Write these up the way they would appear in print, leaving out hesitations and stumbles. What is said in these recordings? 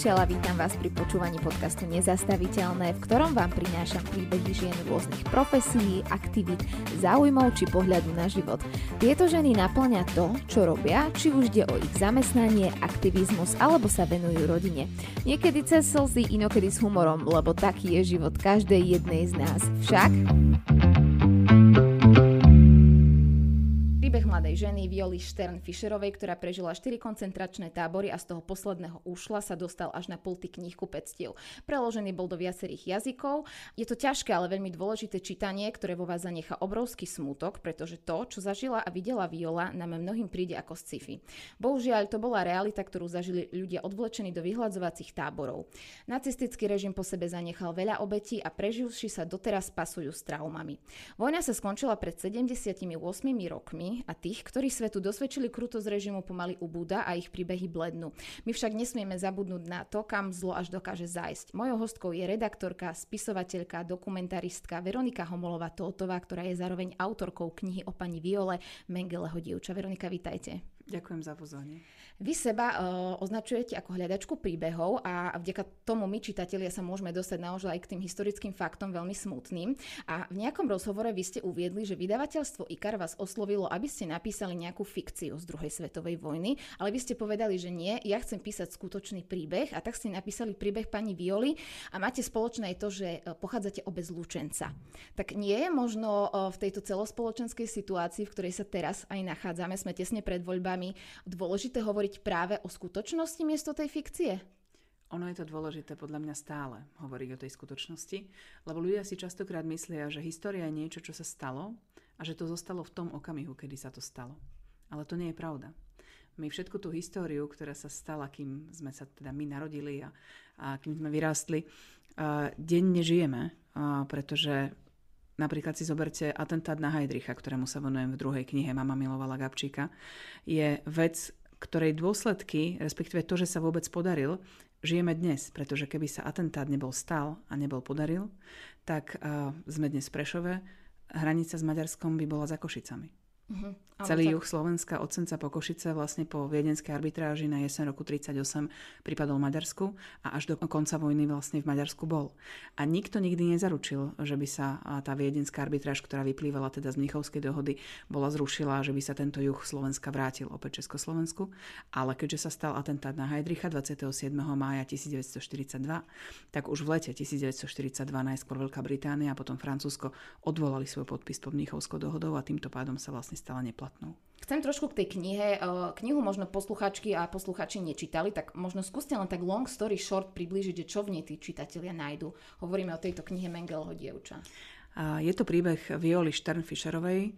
Mišela, vítam vás pri počúvaní podcastu Nezastaviteľné, v ktorom vám prinášam príbehy žien rôznych profesí, aktivít, záujmov či pohľadu na život. Tieto ženy naplňa to, čo robia, či už ide o ich zamestnanie, aktivizmus alebo sa venujú rodine. Niekedy cez slzy, inokedy s humorom, lebo taký je život každej jednej z nás. Však... Príbeh mladej ženy Violy Štern-Fischerovej, ktorá prežila 4 koncentračné tábory a z toho posledného ušla, sa dostal až na pulty knihkupectiev. Preložený bol do viacerých jazykov. Je to ťažké, ale veľmi dôležité čítanie, ktoré vo vás zanechá obrovský smútok, pretože to, čo zažila a videla Viola, nám mnohým príde ako sci-fi. Bohužiaľ, to bola realita, ktorú zažili ľudia odvlečení do vyhľadzovacích táborov. Nacistický režim po sebe zanechal veľa obetí a preživší sa doteraz pasujú s traumami. Vojna sa skončila pred 78 rokmi a tých, ktorí svetu dosvedčili krutosť režimu, pomaly ubúda a ich príbehy blednú. My však nesmieme zabudnúť na to, kam zlo až dokáže zájsť. Mojou hostkou je redaktorka, spisovateľka, dokumentaristka Veronika Homolová-Tótová, ktorá je zároveň autorkou knihy o pani Viole Mengeleho dievča. Veronika, vitajte. Ďakujem za pozvanie. Vy seba označujete ako hľadačku príbehov a vďaka tomu my, čitatelia, sa môžeme dostať naozaj aj k tým historickým faktom veľmi smutným. A v nejakom rozhovore vy ste uviedli, že vydavateľstvo IKAR vás oslovilo, aby ste napísali nejakú fikciu z druhej svetovej vojny, ale vy ste povedali, že nie, ja chcem písať skutočný príbeh, a tak ste napísali príbeh pani Violy a máte spoločné aj to, že pochádzate obe z Lučenca. Tak nie je možno v tejto celospoločenskej situácii, v ktorej sa teraz aj nachádzame, sme tesne pred voľbami, dôležité hovoriť práve o skutočnosti miesto tej fikcie? Ono je to dôležité podľa mňa stále hovoriť o tej skutočnosti, lebo ľudia si častokrát myslia, že história je niečo, čo sa stalo a že to zostalo v tom okamihu, kedy sa to stalo. Ale to nie je pravda. My všetku tú históriu, ktorá sa stala, kým sme sa teda my narodili a kým sme vyrástli, denne žijeme, pretože napríklad si zoberte atentát na Heydricha, ktorému sa venujem v druhej knihe Mama milovala Gabčíka, je vec, ktorej dôsledky, respektíve to, že sa vôbec podaril, žijeme dnes, pretože keby sa atentát nebol stal a nebol podaril, tak sme dnes v Prešove, hranica s Maďarskom by bola za Košicami. Celý juh Slovenska od Senca po Košice vlastne po viedenskej arbitráži na jeseň roku 1938 pripadol Maďarsku a až do konca vojny vlastne v Maďarsku bol. A nikto nikdy nezaručil, že by sa tá viedenská arbitráž, ktorá vyplývala teda z Mnichovskej dohody, bola zrušila, že by sa tento juh Slovenska vrátil opäť Československu. Ale keďže sa stal atentát na Heydricha 27. mája 1942, tak už v lete 1942 najskôr Veľká Británia a potom Francúzsko odvolali svoj podpis pod Mnichovskou dohodou a týmto pádom sa vlastne stala neplatnou. Chcem trošku k tej knihe. Knihu možno posluchačky a posluchači nečítali, tak možno skúste len tak long story short priblížiť, že čo v nej tí čitatelia nájdu. Hovoríme o tejto knihe Mengeleho dievča. Je to príbeh Violy Štern-Fischerovej.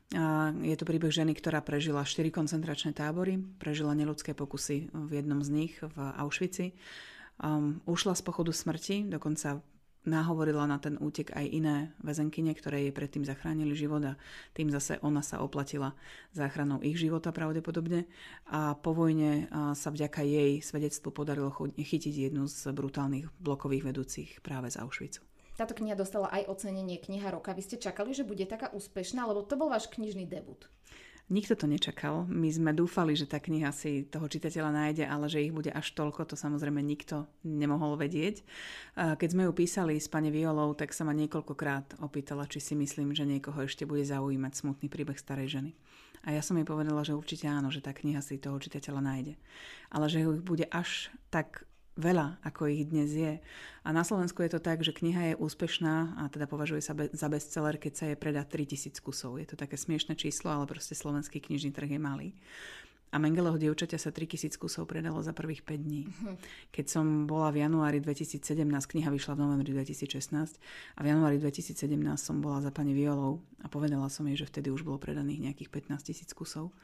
Je to príbeh ženy, ktorá prežila 4 koncentračné tábory, prežila neľudské pokusy v jednom z nich v Auschwitzi. Ušla z pochodu smrti, dokonca nahovorila na ten útek aj iné väzenkyne, ktoré jej predtým zachránili život a tým zase ona sa oplatila záchranou ich života pravdepodobne. A po vojne sa vďaka jej svedectvu podarilo chytiť jednu z brutálnych blokových vedúcich práve z Auschwitzu. Táto kniha dostala aj ocenenie Kniha roka. Vy ste čakali, že bude taká úspešná, lebo to bol váš knižný debut? Nikto to nečakal. My sme dúfali, že tá kniha si toho čitateľa nájde, ale že ich bude až toľko, to samozrejme nikto nemohol vedieť. Keď sme ju písali s pani Violou, tak sa ma niekoľkokrát opýtala, či si myslím, že niekoho ešte bude zaujímať smutný príbeh starej ženy. A ja som jej povedala, že určite áno, že tá kniha si toho čitateľa nájde. Ale že ich bude až tak veľa, ako ich dnes je. A na Slovensku je to tak, že kniha je úspešná a teda považuje sa za bestseller, keď sa je predá 3000 kusov. Je to také smiešné číslo, ale proste slovenský knižný trh je malý. A Mengeleho dievčaťa sa 3000 kusov predalo za prvých 5 dní. Keď som bola v januári 2017, kniha vyšla v novembri 2016 a v januári 2017 som bola za pani Violou a povedala som jej, že vtedy už bolo predaných nejakých 15 000 kusov,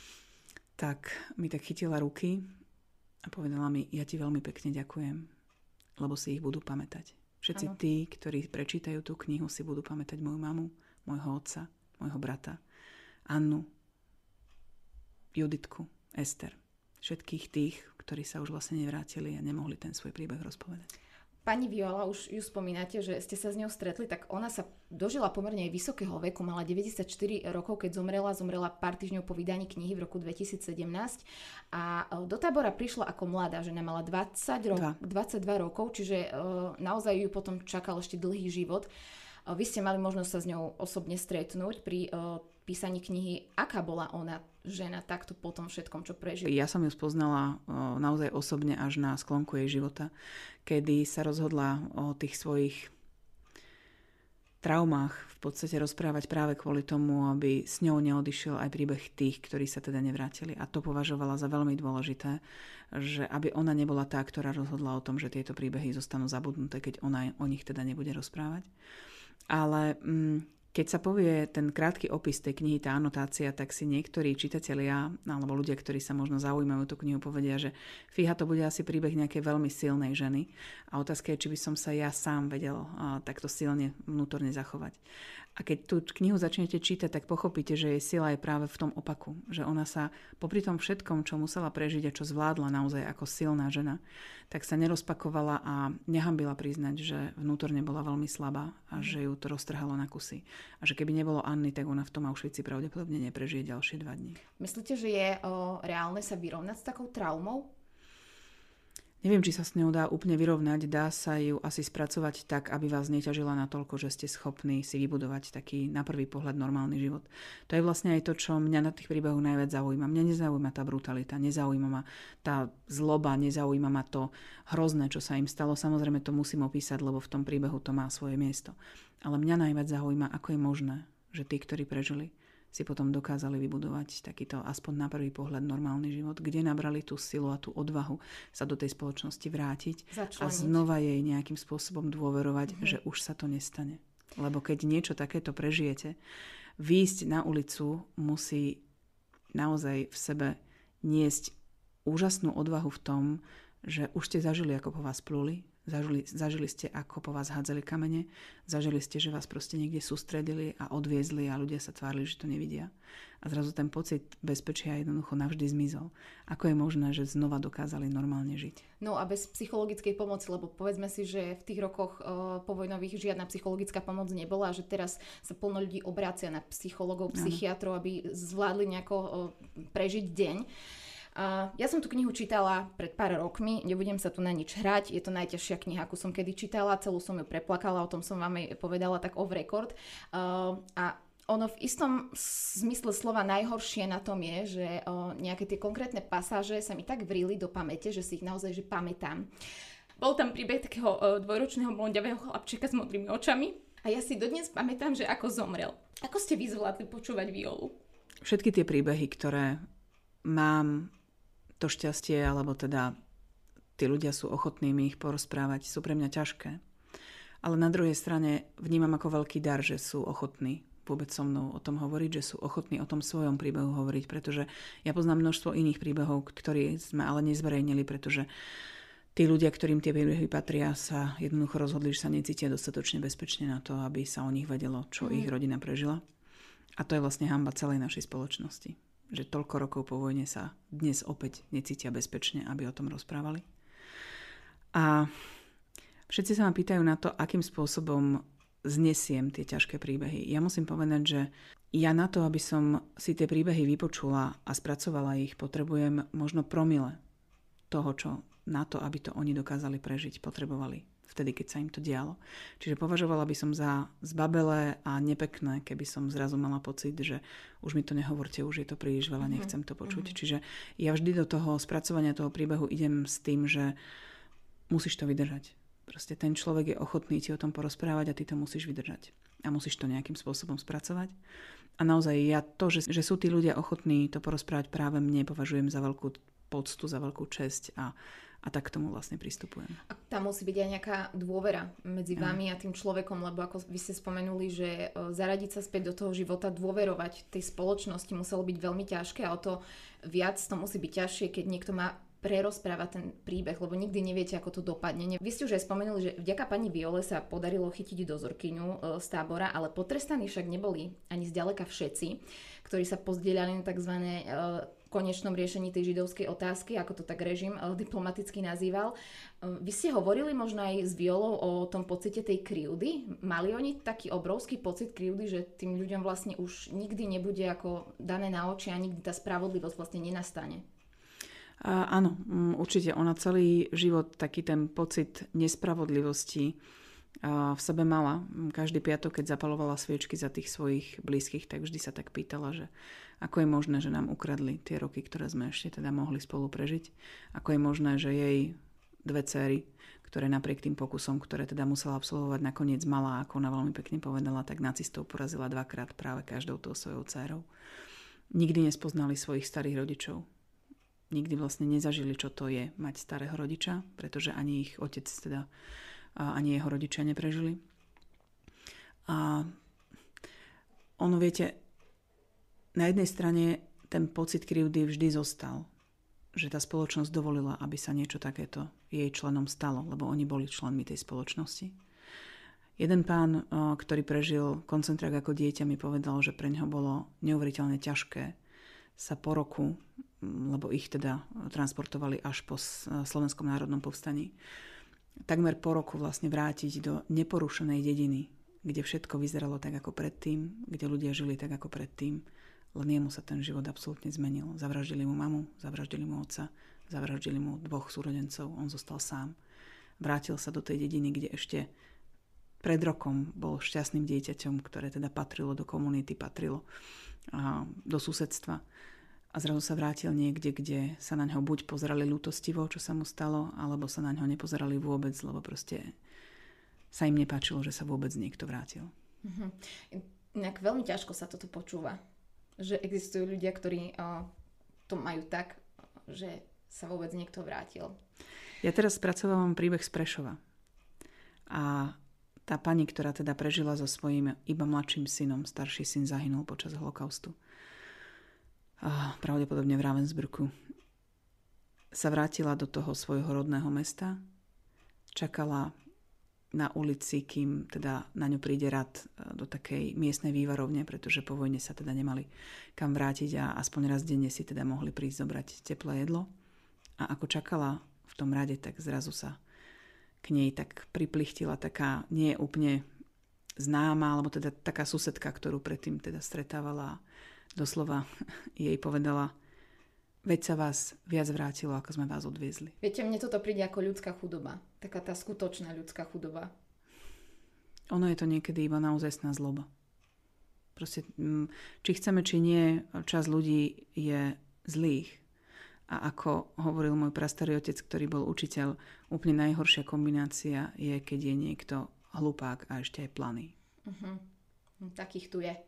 tak mi tak chytila ruky a povedala mi, ja ti veľmi pekne ďakujem, lebo si ich budú pamätať. Všetci tí, ktorí prečítajú tú knihu, si budú pamätať moju mamu, môjho otca, môjho brata, Annu, Juditku, Ester. Všetkých tých, ktorí sa už vlastne nevrátili a nemohli ten svoj príbeh rozpovedať. Pani Viola, už ju spomínate, že ste sa s ňou stretli, tak ona sa dožila pomerne aj vysokého veku, mala 94 rokov, keď zomrela pár týždňov po vydaní knihy v roku 2017 a do tábora prišla ako mladá žena, mala 22 rokov, čiže naozaj ju potom čakal ešte dlhý život. Vy ste mali možnosť sa s ňou osobne stretnúť pri písaní knihy. Aká bola ona žena takto po tom všetkom, čo prežila? Ja som ju spoznala naozaj osobne až na sklonku jej života, kedy sa rozhodla o tých svojich traumách v podstate rozprávať práve kvôli tomu, aby s ňou neodišiel aj príbeh tých, ktorí sa teda nevrátili. A to považovala za veľmi dôležité, že aby ona nebola tá, ktorá rozhodla o tom, že tieto príbehy zostanú zabudnuté, keď ona o nich teda nebude rozprávať. Ale keď sa povie ten krátky opis tej knihy, tá anotácia, tak si niektorí čitatelia alebo ľudia, ktorí sa možno zaujímajú tú knihu, povedia, že fíha, to bude asi príbeh nejakej veľmi silnej ženy. A otázka je, či by som sa ja sám vedel takto silne vnútorne zachovať. A keď tú knihu začnete čítať, tak pochopíte, že jej sila je práve v tom opaku. Že ona sa popri tom všetkom, čo musela prežiť a čo zvládla naozaj ako silná žena, tak sa nerozpakovala a nehambila priznať, že vnútorne bola veľmi slabá a že ju to roztrhalo na kusy. A že keby nebolo Anny, tak ona v tom Auschwitzi pravdepodobne neprežije ďalšie 2 dní. Myslíte, že je reálne sa vyrovnať s takou traumou? Neviem, či sa s ňou dá úplne vyrovnať. Dá sa ju asi spracovať tak, aby vás neťažila natoľko, že ste schopní si vybudovať taký na prvý pohľad normálny život. To je vlastne aj to, čo mňa na tých príbehoch najviac zaujíma. Mňa nezaujíma tá brutalita, nezaujíma ma tá zloba, nezaujíma ma to hrozné, čo sa im stalo. Samozrejme to musím opísať, lebo v tom príbehu to má svoje miesto. Ale mňa najviac zaujíma, ako je možné, že tí, ktorí prežili, si potom dokázali vybudovať takýto aspoň na prvý pohľad normálny život, kde nabrali tú silu a tú odvahu sa do tej spoločnosti vrátiť a znova jej nejakým spôsobom dôverovať, že už sa to nestane. Lebo keď niečo takéto prežijete, výjsť na ulicu musí naozaj v sebe niesť úžasnú odvahu v tom, že už ste zažili, ako po vás pluli, zažili ste, ako po vás hádzali kamene, zažili ste, že vás proste niekde sústredili a odviezli a ľudia sa tvárili, že to nevidia. A zrazu ten pocit bezpečia jednoducho navždy zmizol. Ako je možné, že znova dokázali normálne žiť? No a bez psychologickej pomoci, lebo povedzme si, že v tých rokoch povojnových žiadna psychologická pomoc nebola a že teraz sa plno ľudí obrácia na psychologov, psychiatrov, aby zvládli nejako prežiť deň. Ja som tú knihu čítala pred pár rokmi, nebudem sa tu na nič hrať, je to najťažšia kniha, akú som kedy čítala, celú som ju preplakala, o tom som vám aj povedala tak off record. A ono v istom zmysle slova najhoršie na tom je, že nejaké tie konkrétne pasáže sa mi tak vrili do pamäte, že si ich naozaj že pamätám. Bol tam príbeh takého dvojročného blondiavého chlapčeka s modrými očami a ja si dodnes pamätám, že ako zomrel. Ako ste vy zvládli počúvať Violu? Všetky tie príbehy, ktoré mám to šťastie, alebo teda tí ľudia sú ochotní mi ich porozprávať, sú pre mňa ťažké. Ale na druhej strane vnímam ako veľký dar, že sú ochotní vôbec so mnou o tom hovoriť, že sú ochotní o tom svojom príbehu hovoriť, pretože ja poznám množstvo iných príbehov, ktoré sme ale nezverejnili, pretože tí ľudia, ktorým tie príbehy patria, sa jednoducho rozhodli, že sa necítia dostatočne bezpečne na to, aby sa o nich vedelo, čo ich rodina prežila. A to je vlastne hanba celej našej spoločnosti. Že toľko rokov po vojne sa dnes opäť necítia bezpečne, aby o tom rozprávali. A všetci sa ma pýtajú na to, akým spôsobom znesiem tie ťažké príbehy. Ja musím povedať, že ja na to, aby som si tie príbehy vypočula a spracovala ich, potrebujem možno promile toho, čo na to, aby to oni dokázali prežiť, potrebovali vtedy, keď sa im to dialo. Čiže považovala by som za zbabelé a nepekné, keby som zrazu mala pocit, že už mi to nehovorte, už je to príliš veľa, nechcem to počuť. Čiže ja vždy do toho spracovania toho príbehu idem s tým, že musíš to vydržať. Proste ten človek je ochotný ti o tom porozprávať a ty to musíš vydržať. A musíš to nejakým spôsobom spracovať. A naozaj ja to, že sú tí ľudia ochotní to porozprávať práve mne, považujem za veľkú poctu, za veľkú česť a tak k tomu vlastne pristupujem. A tam musí byť aj nejaká dôvera medzi vami a tým človekom, lebo ako vy ste spomenuli, že zaradiť sa späť do toho života, dôverovať tej spoločnosti muselo byť veľmi ťažké a o to viac to musí byť ťažšie, keď niekto má prerozprávať ten príbeh, lebo nikdy neviete, ako to dopadne. Vy ste už aj spomenuli, že vďaka pani Viole sa podarilo chytiť dozorkyňu z tábora, ale potrestaní však neboli ani zďaleka všetci, ktorí sa pozdieľali na tzv. konečnom riešení tej židovskej otázky, ako to tak režim diplomaticky nazýval. Vy ste hovorili možno aj s Violou o tom pocite tej krivdy? Mali oni taký obrovský pocit krivdy, že tým ľuďom vlastne už nikdy nebude ako dané na oči a nikdy tá spravodlivosť vlastne nenastane? Áno, určite. Ona celý život taký ten pocit nespravodlivosti v sebe mala. Každý piatok, keď zapalovala sviečky za tých svojich blízkych, tak vždy sa tak pýtala, že ako je možné, že nám ukradli tie roky, ktoré sme ešte teda mohli spolu prežiť. Ako je možné, že jej dve dcéry, ktoré napriek tým pokusom, ktoré teda musela absolvovať, nakoniec mala, ako ona veľmi pekne povedala, tak nacistov porazila dvakrát práve každou tou svojou dcérou. Nikdy nespoznali svojich starých rodičov. Nikdy vlastne nezažili, čo to je mať starého rodiča, pretože ani ich otec teda ani jeho rodičia neprežili. A ono, viete, na jednej strane ten pocit krivdy vždy zostal, že tá spoločnosť dovolila, aby sa niečo takéto jej členom stalo, lebo oni boli členmi tej spoločnosti. Jeden pán, ktorý prežil koncentrák ako dieťa, mi povedal, že pre neho bolo neuveriteľne ťažké sa po roku, lebo ich teda transportovali až po Slovenskom národnom povstaní, takmer po roku vlastne vrátiť do neporušenej dediny, kde všetko vyzeralo tak ako predtým, kde ľudia žili tak ako predtým, len jemu sa ten život absolútne zmenil. Zavraždili mu mamu, zavraždili mu otca, zavraždili mu 2 súrodencov, on zostal sám. Vrátil sa do tej dediny, kde ešte pred rokom bol šťastným dieťaťom, ktoré teda patrilo do komunity, patrilo do susedstva. A zrazu sa vrátil niekde, kde sa na ňo buď pozerali ľútostivo, čo sa mu stalo, alebo sa na ňo nepozerali vôbec, lebo proste sa im nepáčilo, že sa vôbec niekto vrátil. Inak veľmi ťažko sa toto počúva, že existujú ľudia, ktorí to majú tak, že sa vôbec niekto vrátil. Ja teraz spracovávam príbeh z Prešova. A tá pani, ktorá teda prežila so svojím iba mladším synom, starší syn zahynul počas holokaustu, pravdepodobne v Ravensbrücku, sa vrátila do toho svojho rodného mesta, čakala na ulici, kým teda na ňu príde rad do takej miestnej vývarovne, pretože po vojne sa teda nemali kam vrátiť a aspoň raz denne si teda mohli prísť zobrať teplé jedlo. A ako čakala v tom rade, tak zrazu sa k nej tak priplichtila taká nie úplne známa, alebo teda taká susedka, ktorú predtým teda stretávala. Doslova jej povedala, veď sa vás viac vrátilo, ako sme vás odviezli. Viete, mne toto príde ako ľudská chudoba. Taká tá skutočná ľudská chudoba. Ono je to niekedy iba naozajstná zloba. Proste, či chceme, či nie, časť ľudí je zlých. A ako hovoril môj prastarý otec, ktorý bol učiteľ, úplne najhoršia kombinácia je, keď je niekto hlupák a ešte aj planý. Takých tu je.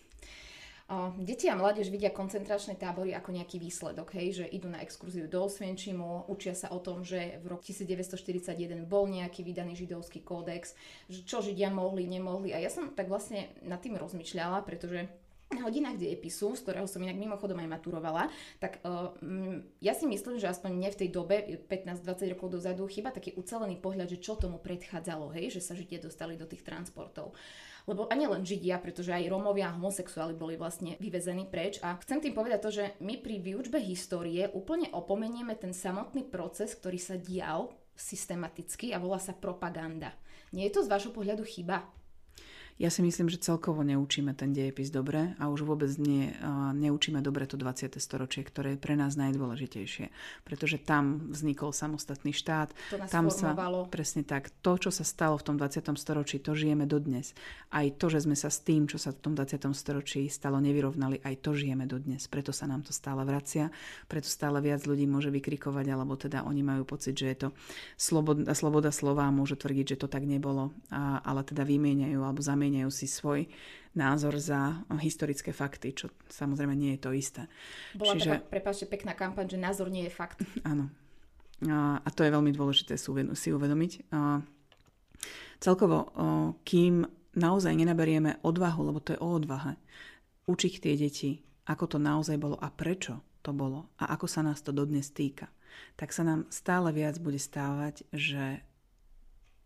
Deti a mládež vidia koncentračné tábory ako nejaký výsledok, hej, že idú na exkurziu do Osvienčimu, učia sa o tom, že v roku 1941 bol nejaký vydaný židovský kódex, že čo Židia mohli, nemohli. A ja som tak vlastne nad tým rozmýšľala, pretože na hodinách dejepisu, z ktorého som inak mimochodom aj maturovala, tak ja si myslím, že aspoň mne v tej dobe, 15-20 rokov dozadu, chýba taký ucelený pohľad, že čo tomu predchádzalo, hej, že sa Židia dostali do tých transportov. Lebo ani len Židia, pretože aj Rómovia a homosexuáli boli vlastne vyvezení preč. A chcem tým povedať to, že my pri výučbe histórie úplne opomenieme ten samotný proces, ktorý sa dial systematicky a volá sa propaganda. Nie je to z vášho pohľadu chyba? Ja si myslím, že celkovo neučíme ten dejepis dobre a už vôbec neučíme dobre to 20. storočie, ktoré je pre nás najdôležitejšie. Pretože tam vznikol samostatný štát. To nás tam formovalo. Presne tak. To, čo sa stalo v tom 20. storočí, to žijeme dodnes. Aj to, že sme sa s tým, čo sa v tom 20. storočí stalo, nevyrovnali, aj to žijeme dodnes. Preto sa nám to stále vracia. Preto stále viac ľudí môže vykrikovať, alebo teda oni majú pocit, že je to sloboda slova a môžu tvrdiť, že to tak nebolo. Ale teda vymieňajú alebo zamieňajú si svoj názor za historické fakty, čo samozrejme nie je to isté. Bola taká, prepáčte, pekná kampaň, že názor nie je fakt. Áno. A to je veľmi dôležité si uvedomiť. Celkovo, kým naozaj nenaberieme odvahu, lebo to je o odvahe, učiť tie deti, ako to naozaj bolo a prečo to bolo a ako sa nás to dodnes týka, tak sa nám stále viac bude stávať, že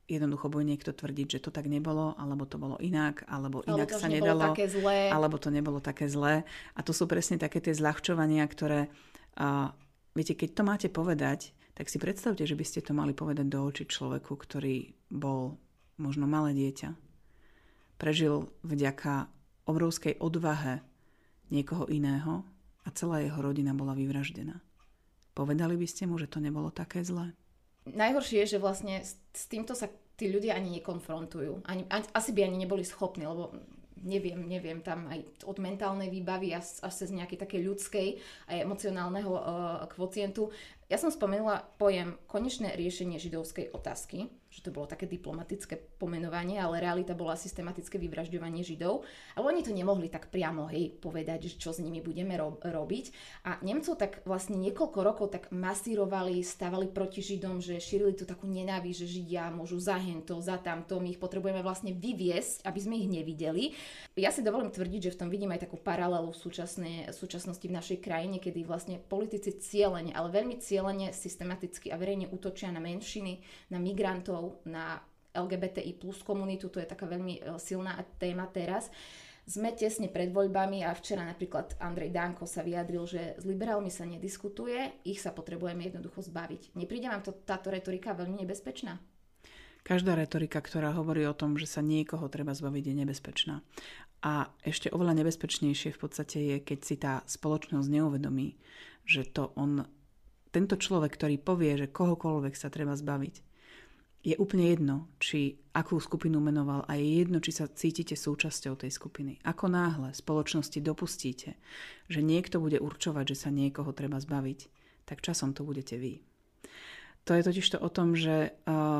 jednoducho bude niekto tvrdiť, že to tak nebolo, alebo to bolo inak, alebo inak to sa nebolo nedalo, také zlé. alebo to nebolo také zlé. A to sú presne také tie zľahčovania, ktoré, viete, keď to máte povedať, tak si predstavte, že by ste to mali povedať do očí človeku, ktorý bol možno malé dieťa. Prežil vďaka obrovskej odvahe niekoho iného a celá jeho rodina bola vyvraždená. Povedali by ste mu, že to nebolo také zlé? Najhoršie je, že vlastne s týmto sa tí ľudia ani nekonfrontujú. Asi by ani neboli schopní, lebo neviem, tam aj od mentálnej výbavy až cez nejakej také ľudskej a emocionálneho kvocientu. Ja som spomenula pojem konečné riešenie židovskej otázky, že to bolo také diplomatické pomenovanie, ale realita bola systematické vyvražďovanie Židov. Ale oni to nemohli tak priamo povedať, že čo s nimi budeme robiť. A Nemcov tak vlastne niekoľko rokov tak masírovali, stávali proti Židom, že šírili tú takú nenávisť, že Židia môžu za hento, za tamto, my ich potrebujeme vlastne vyviesť, aby sme ich nevideli. Ja si dovolím tvrdiť, že v tom vidím aj takú paralelu v súčasnosti v našej krajine, kedy vlastne politici cieľene, ale veľmi cieľene, systematicky a verejne útočia na menšiny, na migrantov, na LGBTI plus komunitu, to je taká veľmi silná téma teraz. Sme tesne pred voľbami a včera napríklad Andrej Danko sa vyjadril, že s liberálmi sa nediskutuje, ich sa potrebujeme jednoducho zbaviť. Nepríde vám táto retorika veľmi nebezpečná? Každá retorika, ktorá hovorí o tom, že sa niekoho treba zbaviť, je nebezpečná. A ešte oveľa nebezpečnejšie v podstate je, keď si tá spoločnosť neuvedomí, že tento človek, ktorý povie, že kohokoľvek sa treba zbaviť, je úplne jedno, či akú skupinu menoval a je jedno, či sa cítite súčasťou tej skupiny. Ako náhle spoločnosti dopustíte, že niekto bude určovať, že sa niekoho treba zbaviť, tak časom to budete vy. To je totiž to o tom, že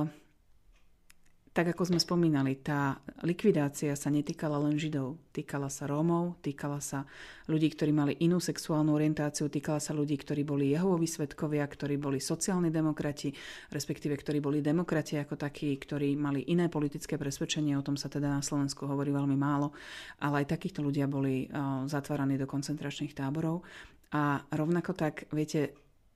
tak ako sme spomínali, tá likvidácia sa netýkala len Židov. Týkala sa Rómov, týkala sa ľudí, ktorí mali inú sexuálnu orientáciu, týkala sa ľudí, ktorí boli Jehovovi svedkovia, ktorí boli sociálni demokrati, respektíve ktorí boli demokrati ako takí, ktorí mali iné politické presvedčenie, o tom sa teda na Slovensku hovorí veľmi málo, ale aj takýchto ľudia boli zatváraní do koncentračných táborov. A rovnako tak, viete,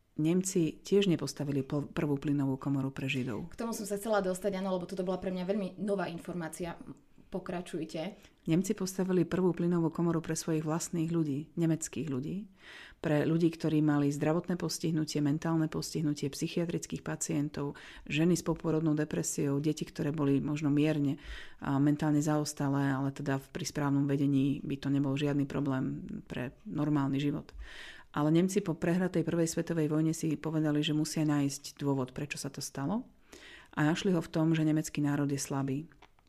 Nemci tiež nepostavili prvú plynovú komoru pre Židov. K tomu som sa chcela dostať, áno, lebo toto bola pre mňa veľmi nová informácia. Pokračujte. Nemci postavili prvú plynovú komoru pre svojich vlastných ľudí, nemeckých ľudí, pre ľudí, ktorí mali zdravotné postihnutie, mentálne postihnutie, psychiatrických pacientov, ženy s poporodnou depresiou, deti, ktoré boli možno mierne mentálne zaostalé, ale teda pri správnom vedení by to nebol žiadny problém pre normálny život. Ale Nemci po prehratej prvej svetovej vojne si povedali, že musia nájsť dôvod, prečo sa to stalo. A našli ho v tom, že nemecký národ je slabý.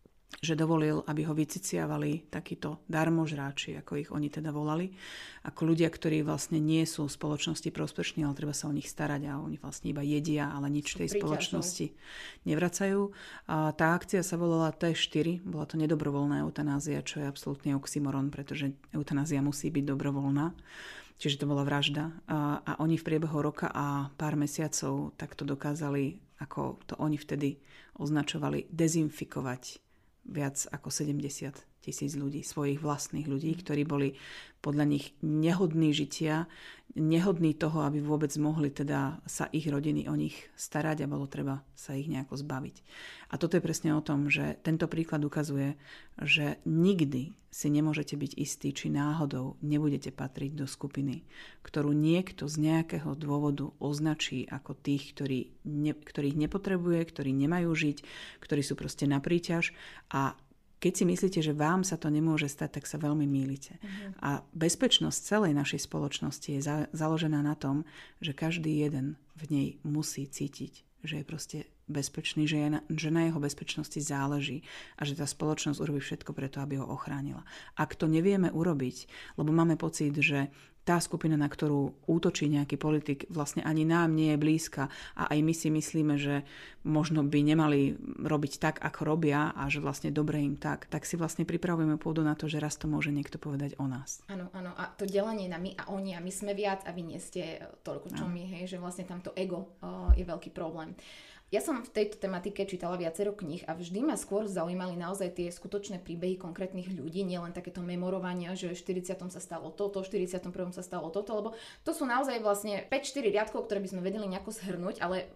Že dovolil, aby ho vyciciavali takíto darmožráči, ako ich oni teda volali. Ako ľudia, ktorí vlastne nie sú v spoločnosti prospešní, ale treba sa o nich starať a oni vlastne iba jedia, ale nič tej spoločnosti nevracajú. A tá akcia sa volala T4, bola to nedobrovoľná eutanázia, čo je absolútny oxymoron, pretože eutanázia musí byť dobrovoľná. Čiže to bola vražda. A oni v priebehu roka a pár mesiacov takto dokázali, ako to oni vtedy označovali, dezinfikovať viac ako 70 000 ľudí, svojich vlastných ľudí, ktorí boli podľa nich nehodní žitia, nehodní toho, aby vôbec mohli teda sa ich rodiny o nich starať a bolo treba sa ich nejako zbaviť. A toto je presne o tom, že tento príklad ukazuje, že nikdy si nemôžete byť istí, či náhodou nebudete patriť do skupiny, ktorú niekto z nejakého dôvodu označí ako tých, ktorých nepotrebuje, ktorí nemajú žiť, ktorí sú proste na príťaž. A keď si myslíte, že vám sa to nemôže stať, tak sa veľmi mýlite. A bezpečnosť celej našej spoločnosti je založená na tom, že každý jeden v nej musí cítiť, že je proste bezpečný, že na jeho bezpečnosti záleží a že tá spoločnosť urobí všetko preto, aby ho ochránila. Ak to nevieme urobiť, lebo máme pocit, že tá skupina, na ktorú útočí nejaký politik, vlastne ani nám nie je blízka a aj my si myslíme, že možno by nemali robiť tak, ako robia a že vlastne dobre im tak si vlastne pripravujeme pôdu na to, že raz to môže niekto povedať o nás. Áno, áno. A to delenie na my a oni a my sme viac a vy nie ste toľko, čo my, hej, že vlastne tamto ego je veľký problém. Ja som v tejto tematike čítala viacero kníh a vždy ma skôr zaujímali naozaj tie skutočné príbehy konkrétnych ľudí, nielen takéto memorovania, že v 40. sa stalo toto, v 41. sa stalo toto, lebo to sú naozaj vlastne 5-4 riadkov, ktoré by sme vedeli nejako zhrnúť, ale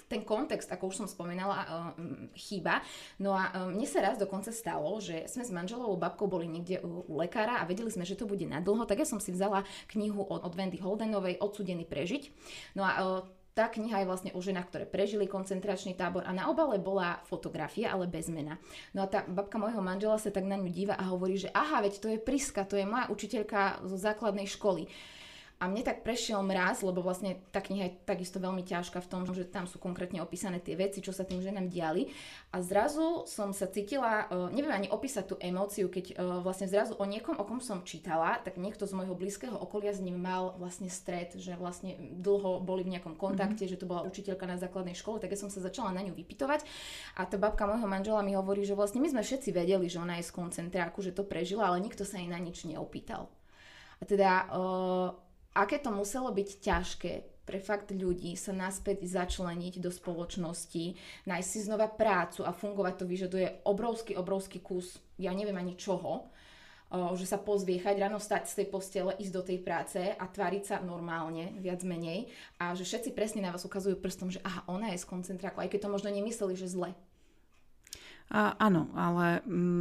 ten kontext, ako už som spomínala, chýba. No a mne sa raz dokonca stalo, že sme s manželovou babkou boli niekde u lekára a vedeli sme, že to bude nadlho, tak ja som si vzala knihu od Wendy Holdenovej Odsúdený prežiť. No a tá kniha je vlastne o ženách, ktoré prežili koncentračný tábor a na obale bola fotografia, ale bez mena. No a tá babka môjho manžela sa tak na ňu díva a hovorí, že aha, veď to je Priska, to je moja učiteľka zo základnej školy. A mne tak prešiel mraz, lebo vlastne tá kniha je takisto veľmi ťažká v tom, že tam sú konkrétne opísané tie veci, čo sa tým ženám diali. A zrazu som sa cítila, neviem ani opísať tú emóciu, keď vlastne zrazu o niekom, o kom som čítala, tak niekto z môjho blízkeho okolia s ním mal vlastne stret, že vlastne dlho boli v nejakom kontakte, že to bola učiteľka na základnej škole, tak ja som sa začala na ňu vypytovať. A tá babka môjho manžela mi hovorí, že vlastne my sme všetci vedeli, že ona je z koncentráku, že to prežila, ale nikto sa jej na nič neopýtal. A teda aké to muselo byť ťažké pre fakt ľudí sa naspäť začleniť do spoločnosti, nájsť si znova prácu a fungovať, to vyžaduje obrovský kus, ja neviem ani čoho, že sa pozviechať, ráno vstať z tej postele, ísť do tej práce a tváriť sa normálne, viac menej, a že všetci presne na vás ukazujú prstom, že aha, ona je z koncentráku, aj keď to možno nemysleli, že zle. Áno, ale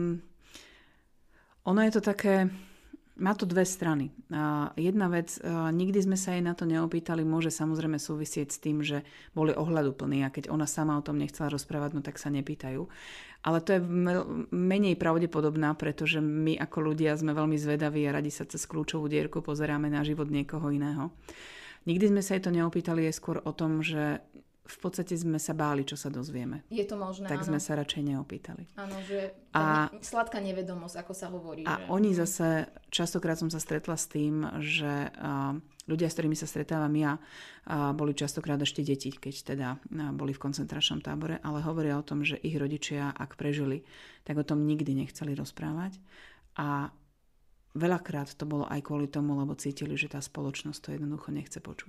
ono je to také... Má to dve strany. Jedna vec, nikdy sme sa jej na to neopýtali, môže samozrejme súvisieť s tým, že boli ohľaduplní a keď ona sama o tom nechcela rozprávať, no tak sa nepýtajú. Ale to je menej pravdepodobná, pretože my ako ľudia sme veľmi zvedaví a radi sa cez kľúčovú dierku pozeráme na život niekoho iného. Nikdy sme sa jej to neopýtali, je skôr o tom, že v podstate sme sa báli, čo sa dozvieme. Je to možné, tak áno. Sme sa radšej neopýtali. Áno, že sladká nevedomosť, ako sa hovorí. A že... oni zase, častokrát som sa stretla s tým, že ľudia, s ktorými sa stretávam ja, boli častokrát ešte deti, keď teda boli v koncentračnom tábore, ale hovoria o tom, že ich rodičia, ak prežili, tak o tom nikdy nechceli rozprávať. A veľakrát to bolo aj kvôli tomu, lebo cítili, že tá spoločnosť to jednoducho nechce počuť.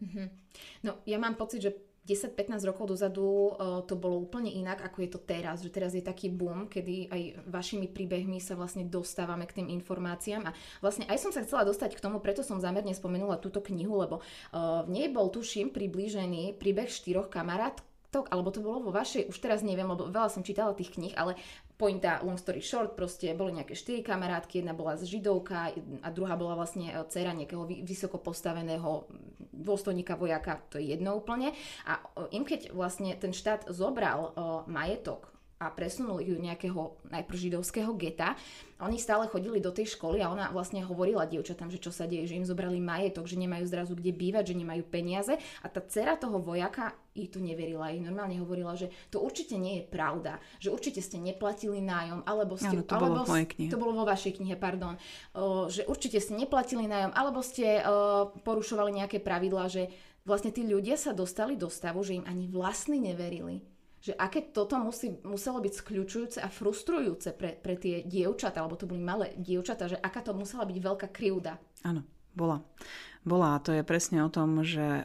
No, ja mám pocit, že 10-15 rokov dozadu to bolo úplne inak, ako je to teraz. Že teraz je taký boom, kedy aj vašimi príbehmi sa vlastne dostávame k tým informáciám. A vlastne aj som sa chcela dostať k tomu, preto som zámerne spomenula túto knihu, lebo v nej bol, tuším, priblížený príbeh 4 kamarátok, alebo to bolo vo vašej, už teraz neviem, lebo veľa som čítala tých kníh, ale pointa, long story short, proste boli nejaké 4 kamarátky, jedna bola z Židovka a druhá bola vlastne dcéra nejakého vysoko postaveného dôstojníka vojaka, to je jedno úplne. A im keď vlastne ten štát zobral majetok a presunul ich do nejakého najprv židovského geta, oni stále chodili do tej školy a ona vlastne hovorila dievčatám, že čo sa deje, že im zobrali majetok, že nemajú zrazu kde bývať, že nemajú peniaze, a tá dcera toho vojaka jej to neverila, jej normálne hovorila, že to určite nie je pravda, že určite ste neplatili nájom, alebo ste... Áno, to bolo v mojej knihe. To bolo vo vašej knihe, pardon. Že určite ste neplatili nájom, alebo ste porušovali nejaké pravidlá, že vlastne tí ľudia sa dostali do stavu, že im ani vlastní neverili. Že aké toto muselo byť skľučujúce a frustrujúce pre tie dievčatá, alebo to boli malé dievčatá, že aká to musela byť veľká krivda. Áno, bola. A to je presne o tom, že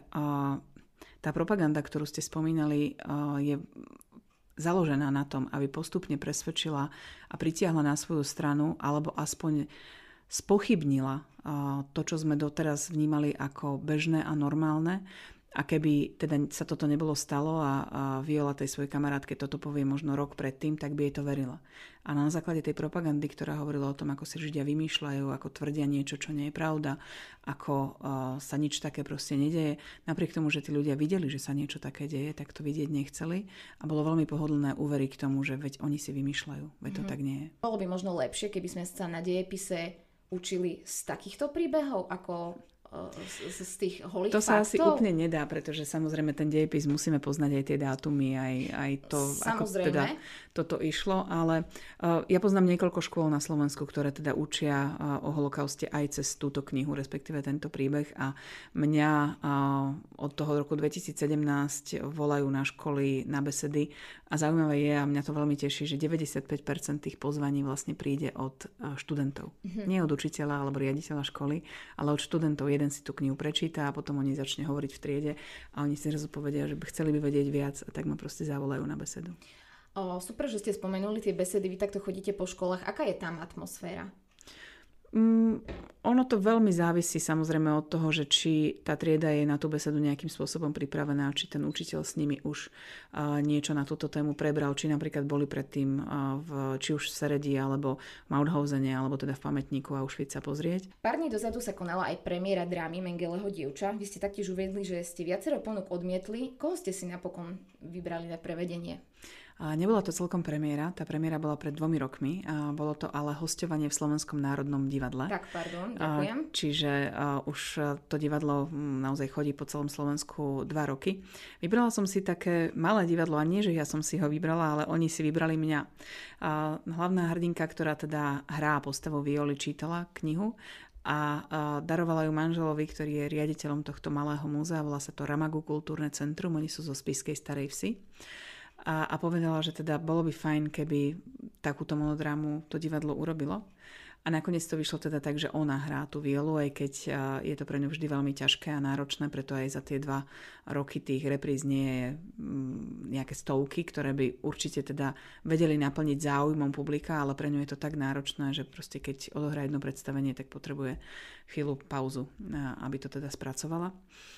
tá propaganda, ktorú ste spomínali, je založená na tom, aby postupne presvedčila a pritiahla na svoju stranu, alebo aspoň spochybnila to, čo sme doteraz vnímali ako bežné a normálne. A keby teda sa toto nebolo stalo a Viola tej svojej kamarátke toto povie možno rok predtým, tak by jej to verila. A na základe tej propagandy, ktorá hovorila o tom, ako si Židia vymýšľajú, ako tvrdia niečo, čo nie je pravda, ako sa nič také proste nedeje, napriek tomu, že tí ľudia videli, že sa niečo také deje, tak to vidieť nechceli. A bolo veľmi pohodlné uveriť k tomu, že veď oni si vymýšľajú, veď to tak nie je. Bolo by možno lepšie, keby sme sa na dejepise učili z takýchto príbehov, ako z tých holých to sa faktov? asi úplne nedá, pretože samozrejme ten dejepis musíme poznať aj tie dátumy, aj to, samozrejme. Ako teda toto išlo, ale ja poznám niekoľko škôl na Slovensku, ktoré teda učia o holokauste aj cez túto knihu, respektíve tento príbeh, a mňa od toho roku 2017 volajú na školy, na besedy, a zaujímavé je, a mňa to veľmi teší, že 95% tých pozvaní vlastne príde od študentov. Nie od učiteľa alebo riaditeľa školy, ale od študentov. Jeden si tú knihu prečíta a potom oni začne hovoriť v triede a oni si zrazu povedia, že by chceli vedieť viac, a tak ma proste zavolajú na besedu. Super, že ste spomenuli tie besedy, vy takto chodíte po školách. Aká je tam atmosféra? Ono to veľmi závisí samozrejme od toho, že či tá trieda je na tú besedu nejakým spôsobom pripravená, či ten učiteľ s nimi už niečo na túto tému prebral, či napríklad boli predtým či už v Seredi, alebo v Mauthausene, alebo teda v pamätníku Auschwitza pozrieť. Pár dní dozadu sa konala aj premiéra drámy Mengeleho dievča. Vy ste taktiež uviedli, že ste viacero ponúk odmietli. Koho ste si napokon vybrali na prevedenie? Nebola to celkom premiéra, tá premiéra bola pred 2 rokmi, bolo to ale hosťovanie v Slovenskom národnom divadle. Tak, pardon, ďakujem. Čiže už to divadlo naozaj chodí po celom Slovensku 2 roky. Vybrala som si také malé divadlo, a nie, že ja som si ho vybrala, ale oni si vybrali mňa. Hlavná hrdinka, ktorá teda hrá postavu Violy, čítala knihu a darovala ju manželovi, ktorý je riaditeľom tohto malého múzea, volá sa to Ramagu kultúrne centrum, oni sú zo Spišskej Starej Vsi. A povedala, že teda bolo by fajn, keby takúto monodrámu to divadlo urobilo. A nakoniec to vyšlo teda tak, že ona hrá tú Violu, aj keď je to pre ňu vždy veľmi ťažké a náročné, preto aj za tie 2 roky tých repríz nie je nejaké stovky, ktoré by určite teda vedeli naplniť záujmom publika, ale pre ňu je to tak náročné, že proste keď odohrá jedno predstavenie, tak potrebuje chvíľu pauzu, aby to teda spracovala.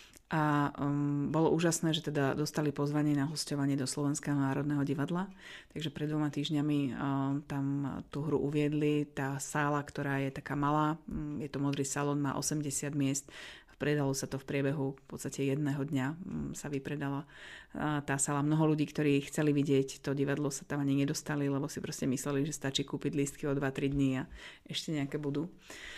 A bolo úžasné, že teda dostali pozvanie na hosťovanie do Slovenského národného divadla. Takže pred 2 týždňami tam tú hru uviedli. Tá sála, ktorá je taká malá, je to modrý salón, má 80 miest. Predalo sa to v priebehu v podstate jedného dňa, sa vypredala tá sála. Mnoho ľudí, ktorí chceli vidieť to divadlo, sa tam ani nedostali, lebo si proste mysleli, že stačí kúpiť lístky o 2-3 dní a ešte nejaké budú.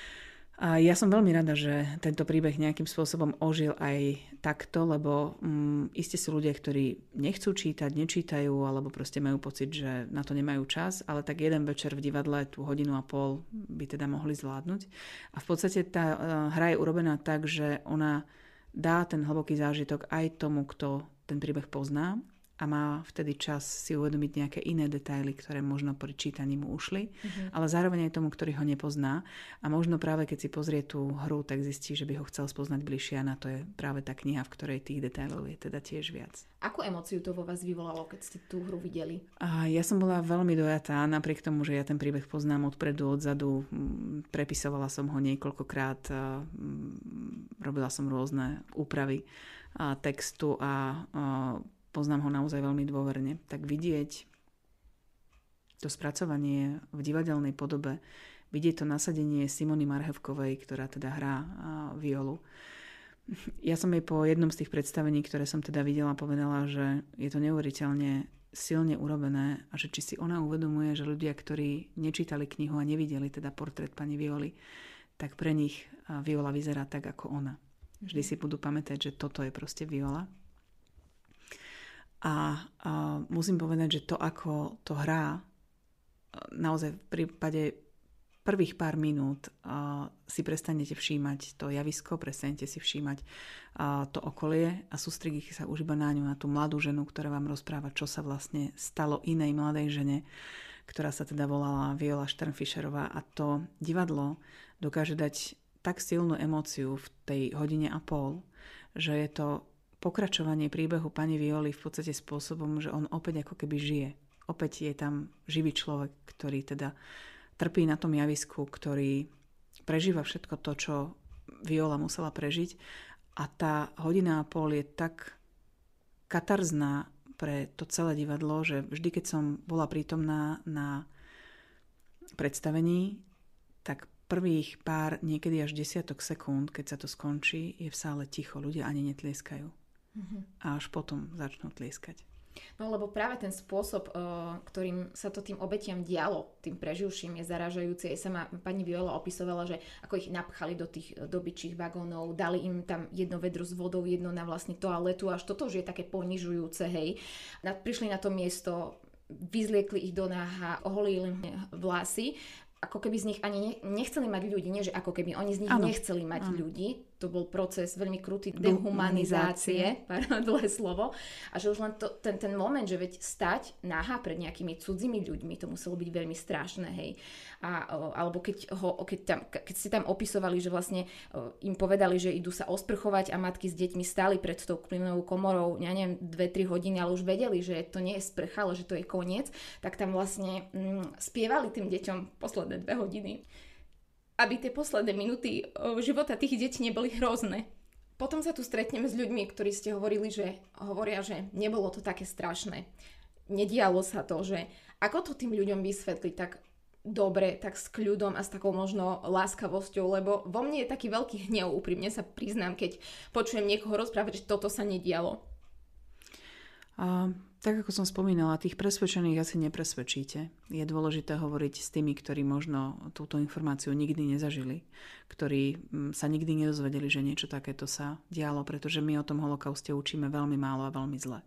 A ja som veľmi rada, že tento príbeh nejakým spôsobom ožil aj takto, lebo iste sú ľudia, ktorí nechcú čítať, nečítajú, alebo proste majú pocit, že na to nemajú čas, ale tak jeden večer v divadle, tú 1,5 hodiny by teda mohli zvládnuť. A v podstate tá hra je urobená tak, že ona dá ten hlboký zážitok aj tomu, kto ten príbeh pozná, a má vtedy čas si uvedomiť nejaké iné detaily, ktoré možno pri čítaní mu ušli, ale zároveň aj tomu, ktorý ho nepozná. A možno práve keď si pozrie tú hru, tak zistí, že by ho chcel spoznať bližšie, a na to je práve tá kniha, v ktorej tých detailov je teda tiež viac. Akú emóciu to vo vás vyvolalo, keď ste tú hru videli? Ja som bola veľmi dojatá, napriek tomu, že ja ten príbeh poznám odpredu, odzadu. Prepisovala som ho niekoľkokrát, robila som rôzne úpravy textu a poznám ho naozaj veľmi dôverne. Tak vidieť to spracovanie v divadelnej podobe, vidieť to nasadenie Simony Marhevkovej, ktorá teda hrá Violu. Ja som jej po jednom z tých predstavení, ktoré som teda videla, povedala, že je to neuveriteľne silne urobené a že či si ona uvedomuje, že ľudia, ktorí nečítali knihu a nevideli teda portrét pani Violy, tak pre nich Viola vyzerá tak ako ona. Vždy si budú pamätať, že toto je proste Viola. A musím povedať, že to, ako to hrá, naozaj v prípade prvých pár minút si prestanete všímať to javisko, prestanete si všímať to okolie a sústredíte sa už iba na ňu, na tú mladú ženu, ktorá vám rozpráva, čo sa vlastne stalo inej mladej žene, ktorá sa teda volala Viola Sternfischerová. A to divadlo dokáže dať tak silnú emóciu v tej 1,5 hodiny, že je to pokračovanie príbehu pani Violy v podstate spôsobom, že on opäť ako keby žije. Opäť je tam živý človek, ktorý teda trpí na tom javisku, ktorý prežíva všetko to, čo Viola musela prežiť. A tá 1,5 hodiny je tak katarzná pre to celé divadlo, že vždy, keď som bola prítomná na predstavení, tak prvých pár, niekedy až 10 sekúnd, keď sa to skončí, je v sále ticho. Ľudia ani netlieskajú. A až potom začnú tlieskať. No lebo práve ten spôsob, ktorým sa to tým obetiam dialo, tým preživším, je zarážajúci. Sama pani Viola opisovala, že ako ich napchali do tých dobyčích vagónov, dali im tam jedno vedro s vodou, jedno na vlastne toaletu, až toto už je také ponižujúce, hej. Prišli na to miesto, vyzliekli ich do náha, oholili im vlasy, ako keby z nich ani nechceli mať ľudí, nie že ako keby oni z nich nechceli mať ľudí. To bol proces veľmi krutý dehumanizácie, dlhé slovo. A že už len ten moment, že veď stať nahá pred nejakými cudzími ľuďmi, to muselo byť veľmi strašné, hej. Alebo keď ste tam opisovali, že vlastne im povedali, že idú sa osprchovať a matky s deťmi stáli pred tou plynovou komorou, ja neviem, 2-3 hodiny, ale už vedeli, že to nie je sprcha, ale že to je koniec, tak tam vlastne spievali tým deťom posledné 2 hodiny. aby tie posledné minúty života tých detí neboli hrozné. Potom sa tu stretneme s ľuďmi, ktorí ste hovorili, že hovoria, že nebolo to také strašné. Nedialo sa to, že ako to tým ľuďom vysvetliť tak dobre, tak s kľudom a s takou možno láskavosťou, lebo vo mne je taký veľký hnev, úprimne sa priznám, keď počujem niekoho rozprávať, že toto sa nedialo. Tak ako som spomínala, tých presvedčených asi nepresvedčíte. Je dôležité hovoriť s tými, ktorí možno túto informáciu nikdy nezažili, ktorí sa nikdy nedozvedeli, že niečo takéto sa dialo, pretože my o tom holokauste učíme veľmi málo a veľmi zle.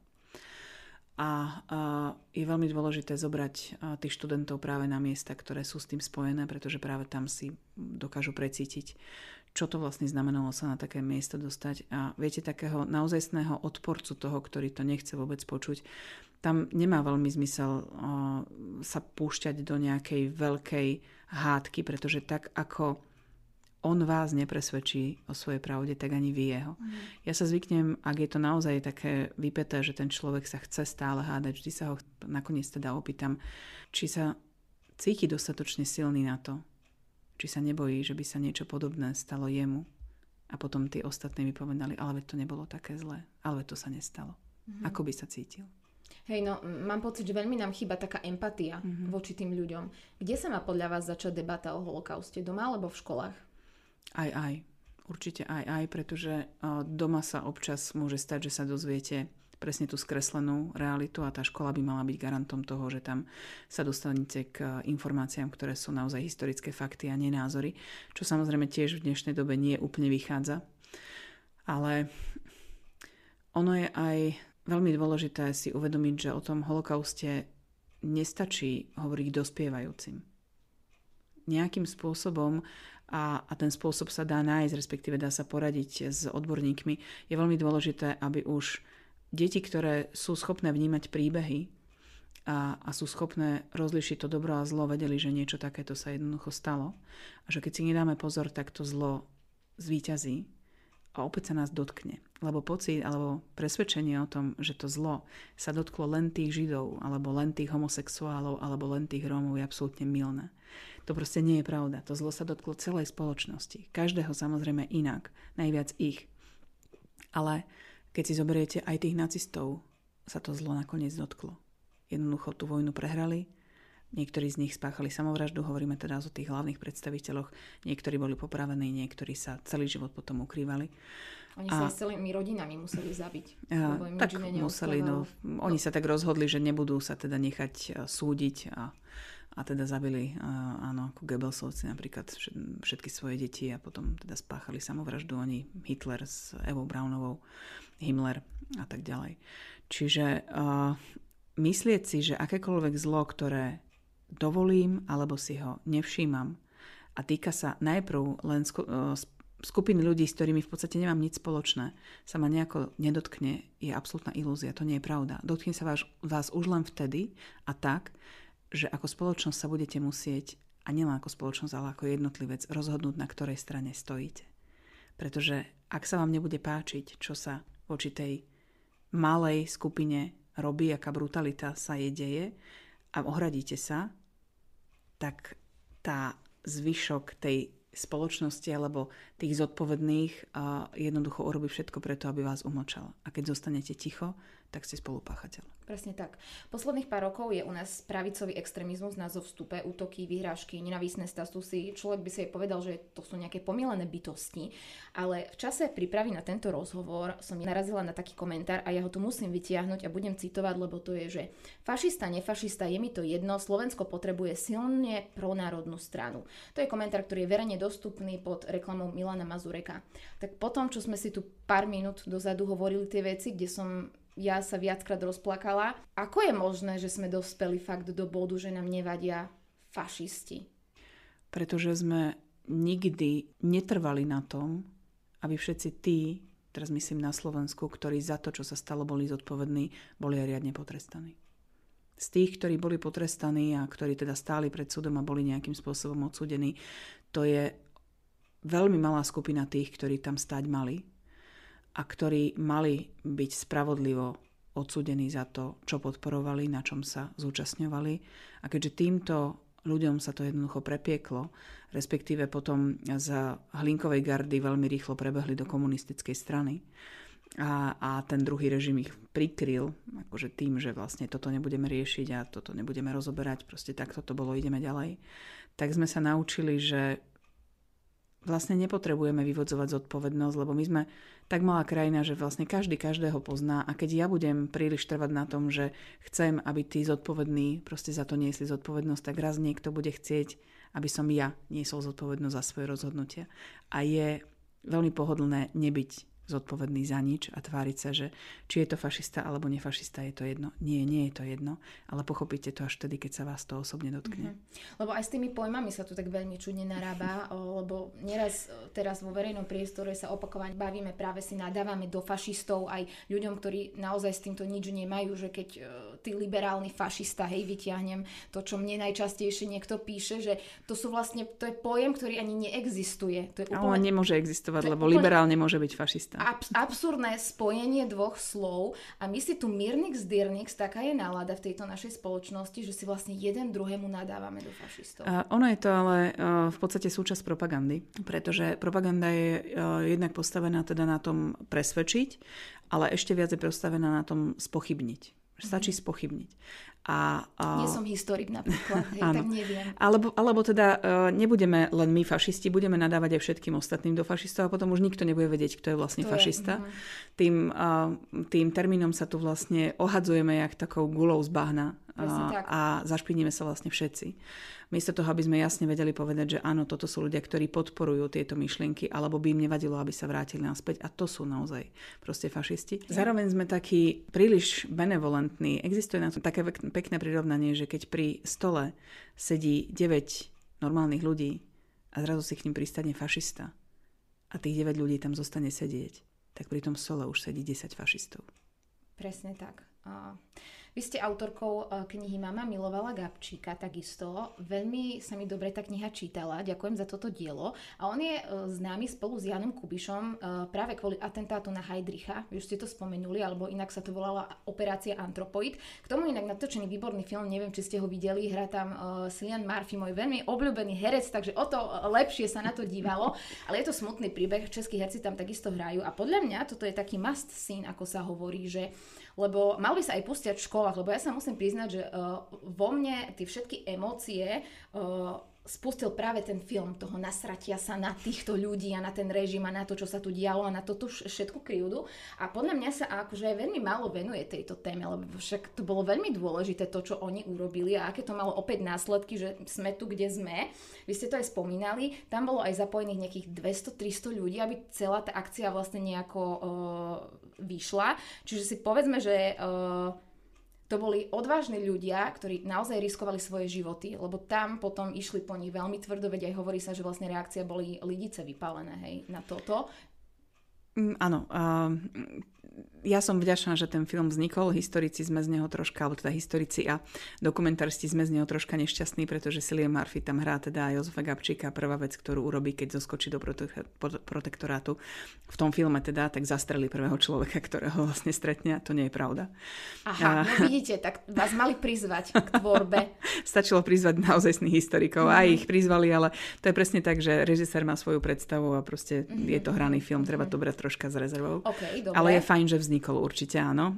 A je veľmi dôležité zobrať tých študentov práve na miesta, ktoré sú s tým spojené, pretože práve tam si dokážu precítiť, čo to vlastne znamenalo sa na také miesto dostať. A viete, takého naozajstného odporcu toho, ktorý to nechce vôbec počuť, tam nemá veľmi zmysel sa púšťať do nejakej veľkej hádky, pretože tak ako on vás nepresvedčí o svojej pravde, tak ani vy jeho. Ja sa zvyknem, ak je to naozaj také vypäté, že ten človek sa chce stále hádať, vždy sa ho nakoniec teda opýtam, či sa cíti dostatočne silný na to, či sa nebojí, že by sa niečo podobné stalo jemu. A potom tí ostatní mi povedali, ale to nebolo také zlé, ale to sa nestalo. Ako by sa cítil? Hej, no mám pocit, že veľmi nám chýba taká empatia voči tým ľuďom. Kde sa má podľa vás začať debata o holokauste? Doma alebo v školách? Aj. Určite aj, pretože doma sa občas môže stať, že sa dozviete presne tú skreslenú realitu a tá škola by mala byť garantom toho, že tam sa dostanete k informáciám, ktoré sú naozaj historické fakty a nie názory, čo samozrejme tiež v dnešnej dobe nie úplne vychádza. Ale ono je aj veľmi dôležité si uvedomiť, že o tom holokauste nestačí hovoriť dospievajúcim. Nejakým spôsobom a ten spôsob sa dá nájsť, respektíve dá sa poradiť s odborníkmi. Je veľmi dôležité, aby už deti, ktoré sú schopné vnímať príbehy a sú schopné rozlišiť to dobro a zlo, vedeli, že niečo takéto sa jednoducho stalo a že keď si nedáme pozor, tak to zlo zvíťazí a opäť sa nás dotkne. Lebo pocit alebo presvedčenie o tom, že to zlo sa dotklo len tých Židov alebo len tých homosexuálov alebo len tých Rómov je absolútne mylné. To proste nie je pravda. To zlo sa dotklo celej spoločnosti. Každého samozrejme inak. Najviac ich. Ale keď si zoberiete aj tých nacistov, sa to zlo nakoniec dotklo. Jednoducho tú vojnu prehrali. Niektorí z nich spáchali samovraždu. Hovoríme teda o tých hlavných predstaviteľoch. Niektorí boli popravení, niektorí sa celý život potom ukrývali. Oni sa s celými rodinami museli zabiť. Tak museli. Oni sa tak rozhodli, že nebudú sa teda nechať súdiť a teda zabili, áno, ako Goebbelsovci napríklad všetky svoje deti a potom teda spáchali samovraždu oni, Hitler s Evou Braunovou, Himmler a tak ďalej. Čiže myslieť si, že akékoľvek zlo, ktoré dovolím alebo si ho nevšímam a týka sa najprv len skupiny ľudí, s ktorými v podstate nemám nič spoločné, sa ma nejako nedotkne, je absolútna ilúzia. To nie je pravda. Dotkne sa vás už len vtedy a tak, že ako spoločnosť sa budete musieť, a nielen ako spoločnosť, ale ako jednotlivec, rozhodnúť, na ktorej strane stojíte. Pretože ak sa vám nebude páčiť, čo sa voči tej malej skupine robí, aká brutalita sa jej deje a ohradíte sa, tak tá zvyšok tej spoločnosti alebo tých zodpovedných jednoducho urobí všetko preto, aby vás umlčal. A keď zostanete ticho, tak ste spolupáchateľ. Presne tak. Posledných pár rokov je u nás pravicový extrémizmus na zostupe, útoky, vyhrážky, nenávistné statusy. Človek by si aj povedal, že to sú nejaké pomílené bytosti, ale v čase prípravy na tento rozhovor som narazila na taký komentár a ja ho tu musím vytiahnuť a budem citovať, lebo to je, že fašista, nefašista, je mi to jedno, Slovensko potrebuje silne pronárodnú stranu. To je komentár, ktorý je verejne dostupný pod reklamou Milana Mazureka. Tak potom, čo sme si tu pár minút dozadu hovorili tie veci, kde som ja sa viackrát rozplakala. Ako je možné, že sme dospeli fakt do bodu, že nám nevadia fašisti? Pretože sme nikdy netrvali na tom, aby všetci tí, teraz myslím na Slovensku, ktorí za to, čo sa stalo, boli zodpovední, boli aj riadne potrestaní. Z tých, ktorí boli potrestaní a ktorí teda stáli pred súdom a boli nejakým spôsobom odsúdení, to je veľmi malá skupina tých, ktorí tam stáť mali a ktorí mali byť spravodlivo odsúdení za to, čo podporovali, na čom sa zúčastňovali. A keďže týmto ľuďom sa to jednoducho prepieklo, respektíve potom z Hlinkovej gardy veľmi rýchlo prebehli do komunistickej strany. A ten druhý režim ich prikryl akože tým, že vlastne toto nebudeme riešiť a toto nebudeme rozoberať, proste takto to bolo, ideme ďalej. Tak sme sa naučili, že vlastne nepotrebujeme vyvodzovať zodpovednosť, lebo my sme tak malá krajina, že vlastne každý každého pozná a keď ja budem príliš trvať na tom, že chcem, aby tí zodpovední proste za to niesli zodpovednosť, tak raz niekto bude chcieť, aby som ja niesol zodpovednosť za svoje rozhodnutia. A je veľmi pohodlné nebyť zodpovedný za nič a tváriť sa, že či je to fašista alebo nefašista, je to jedno. Nie je to jedno, ale pochopíte to až vtedy, keď sa vás to osobne dotkne. Lebo aj s tými pojmami sa tu tak veľmi čudne narába, lebo neraz teraz vo verejnom priestore sa opakovane bavíme, práve si nadávame do fašistov aj ľuďom, ktorí naozaj s týmto nič nemajú, že keď ty liberálny fašista, hej, vyťahnem to, čo mne najčastejšie niekto píše, že to sú vlastne, to je pojem, ktorý ani neexistuje. To je úplne, ale nemôže existovať, lebo liberál nemôže byť fašista. Absurdné spojenie dvoch slov a my si tu Mírnix Dyrnix, taká je nálada v tejto našej spoločnosti, že si vlastne jeden druhému nadávame do fašistov. Ono je to ale v podstate súčasť propagandy, pretože propaganda je jednak postavená teda na tom presvedčiť, ale ešte viac je postavená na tom spochybniť. Stačí spochybniť. Nie som historik napríklad, tak neviem. Alebo teda nebudeme len my fašisti, budeme nadávať aj všetkým ostatným do fašistov a potom už nikto nebude vedieť, kto je vlastne fašista. Tým termínom sa tu vlastne ohadzujeme jak takou gulou z bahna a zašpiníme sa vlastne všetci. Miesto toho, aby sme jasne vedeli povedať, že áno, toto sú ľudia, ktorí podporujú tieto myšlienky, alebo by im nevadilo, aby sa vrátili naspäť. A to sú naozaj proste fašisti. Zároveň sme takí príliš benevolentní. Existuje na to také pekné prirovnanie, že keď pri stole sedí 9 normálnych ľudí a zrazu si k nim pristane fašista a tých 9 ľudí tam zostane sedieť, tak pri tom stole už sedí 10 fašistov. Presne tak. Vy ste autorkou knihy Mama milovala Gabčíka, takisto. Veľmi sa mi dobre tá kniha čítala. Ďakujem za toto dielo. A on je známy spolu s Jánom Kubišom práve kvôli atentátu na Heydricha. Už ste to spomenuli, alebo inak sa to volala Operácia Antropoid. K tomu inak natočený výborný film, neviem, či ste ho videli. Hrá tam Cillian Murphy, môj veľmi obľúbený herec, takže o to lepšie sa na to dívalo. Ale je to smutný príbeh, českí herci tam takisto hrajú. A podľa mňa toto je taký must scene, ako sa hovorí, že lebo mal by sa aj pustiať v školách, lebo ja sa musím priznať, že vo mne tie všetky emócie spustil práve ten film toho nasratia sa na týchto ľudí a na ten režim a na to, čo sa tu dialo a na toto všetku krivdu. A podľa mňa sa akože aj veľmi málo venuje tejto téme, lebo však to bolo veľmi dôležité to, čo oni urobili a aké to malo opäť následky, že sme tu, kde sme. Vy ste to aj spomínali, tam bolo aj zapojených nejakých 200-300 ľudí, aby celá tá akcia vlastne nejako vyšla. Čiže si povedzme, že to boli odvážni ľudia, ktorí naozaj riskovali svoje životy, lebo tam potom išli po nich veľmi tvrdo, veď aj hovorí sa, že vlastne reakcia boli lidice vypálené, hej, na toto. Áno. Ja som vďačná, že ten film vznikol. Historici sme z neho troška, alebo teda historici a dokumentaristi sme z neho troška nešťastní, pretože Cillian Murphy tam hrá teda Jozefa Gabčíka. Prvá vec, ktorú urobí, keď zoskočí do protektorátu v tom filme teda, tak zastrelí prvého človeka, ktorého vlastne stretne. To nie je pravda. Aha, no vidíte, tak vás mali prizvať k tvorbe. Stačilo prizvať naozajstných historikov. Aj ich prizvali, ale to je presne tak, že režisér má svoju predstavu a proste je to hraný film. Treba to brať troška s rezervou. Okay, ale je fajn, že vznikol, určite áno.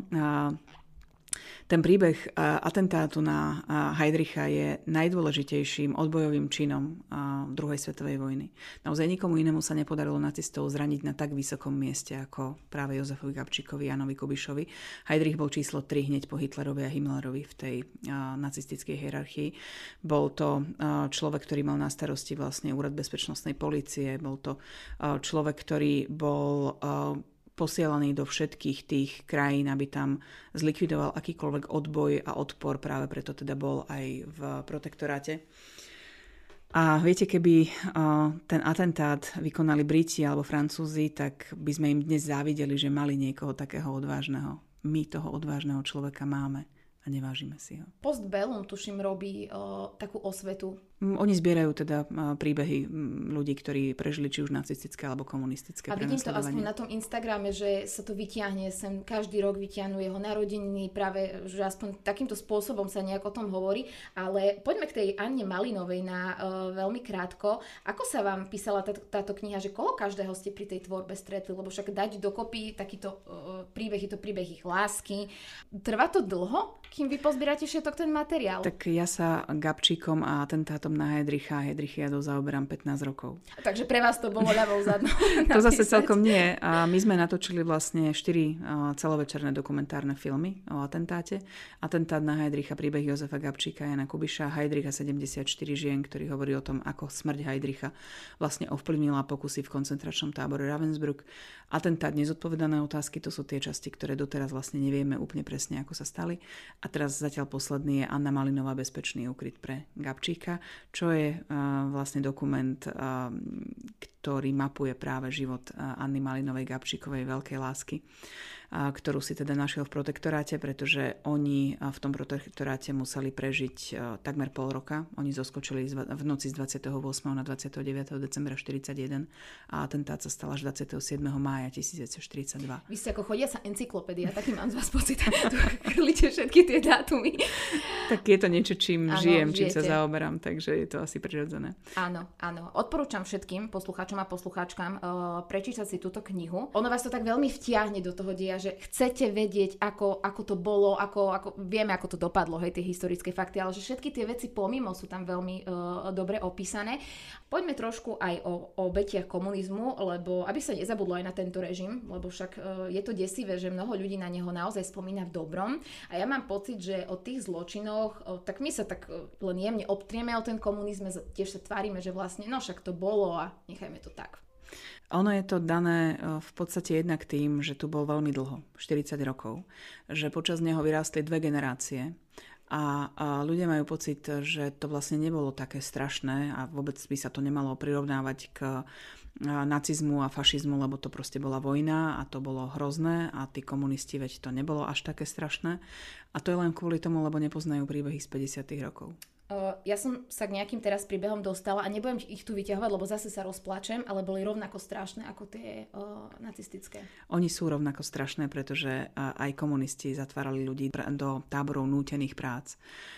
Ten príbeh atentátu na Heydricha je najdôležitejším odbojovým činom druhej svetovej vojny. Naozaj nikomu inému sa nepodarilo nacistov zraniť na tak vysokom mieste ako práve Jozefovi Gabčíkovi, Jánovi Kubišovi. Heydrich bol číslo 3 hneď po Hitlerovi a Himmlerovi v tej nacistickej hierarchii. Bol to človek, ktorý mal na starosti vlastne úrad bezpečnostnej polície. Bol to človek, ktorý bol posielaný do všetkých tých krajín, aby tam zlikvidoval akýkoľvek odboj a odpor, práve preto teda bol aj v protektoráte. A viete, keby ten atentát vykonali Briti alebo Francúzi, tak by sme im dnes závideli, že mali niekoho takého odvážneho. My toho odvážneho človeka máme a nevážime si ho. Postbellum, tuším, robí takú osvetu Oni zbierajú teda príbehy ľudí, ktorí prežili či už nacistické alebo komunistické prenasledovanie. A vidím to aspoň prenasledovanie. na tom Instagrame, že sa to vytiahne sem, každý rok vytiahnu jeho narodeniny, práve, že aspoň takýmto spôsobom sa nejak o tom hovorí. Ale poďme k tej Anne Malinovej na veľmi krátko. Ako sa vám písala táto kniha, že koho každého ste pri tej tvorbe stretli? Lebo však dať dokopy takýto príbeh, je to príbeh ich lásky. Trvá to dlho, kým vy pozbierate všetok ten materiál? Tak ja sa Gabčíkom a atentátom na Heidrichiadou zaoberám 15 rokov. Takže pre vás to bolo ľavou zadnou. To zase celkom nie. A my sme natočili vlastne 4 celovečerné dokumentárne filmy o atentáte. Atentát na Heidricha, príbeh Jozefa Gabčíka, Jana Kubiša, Heidricha 74 žien, ktorý hovorí o tom, ako smrť Heidricha vlastne ovplyvnila pokusy v koncentračnom tábore Ravensbrück. Atentát, nezodpovedané otázky, to sú tie časti, ktoré doteraz vlastne nevieme úplne presne, ako sa stali. A teraz zatiaľ posledný je Anna Malinová, bezpečný úkryt pre Gabčíka, čo je vlastne dokument, ktorý mapuje práve život Anny Malinovej Gabčíkovej veľkej lásky, ktorú si teda našiel v protektoráte, pretože oni v tom protektoráte museli prežiť takmer pol roka. Oni zoskočili v noci z 28. na 29. decembra 1941 a atentát sa stal až 27. mája 1942. Vy ste ako chodiaca encyklopédia, taký mám z vás pocit. Tu krlíte všetky tie dátumy. Tak je to niečo, čím žijem, čím sa zaoberám, takže je to asi prirodzené. Áno. Odporúčam všetkým poslucháčom a poslucháčkam prečítať si túto knihu. Ono vás to tak veľmi vtiahne do toho deja, že chcete vedieť, ako to bolo, ako vieme, ako to dopadlo, hej, tie historické fakty, ale že všetky tie veci pomimo sú tam veľmi dobre opísané. Poďme trošku aj o obetiach komunizmu, lebo aby sa nezabudlo aj na tento režim, lebo však je to desivé, že mnoho ľudí na neho naozaj spomína v dobrom. A ja mám pocit, že o tých zločinoch, tak my sa tak len jemne obtrieme o ten komunizme, tiež sa tvárime, že vlastne no však to bolo a nechajme to tak. Ono je to dané v podstate jednak tým, že tu bol veľmi dlho, 40 rokov, že počas neho vyrástli 2 generácie a ľudia majú pocit, že to vlastne nebolo také strašné a vôbec by sa to nemalo prirovnávať k nacizmu a fašizmu, lebo to proste bola vojna a to bolo hrozné a tí komunisti, veď to nebolo až také strašné. A to je len kvôli tomu, lebo nepoznajú príbehy z 50. rokov. Ja som sa k nejakým teraz príbehom dostala a nebudem ich tu vyťahovať, lebo zase sa rozplačem, ale boli rovnako strašné ako tie nacistické. Oni sú rovnako strašné, pretože aj komunisti zatvárali ľudí do táborov nútených prác.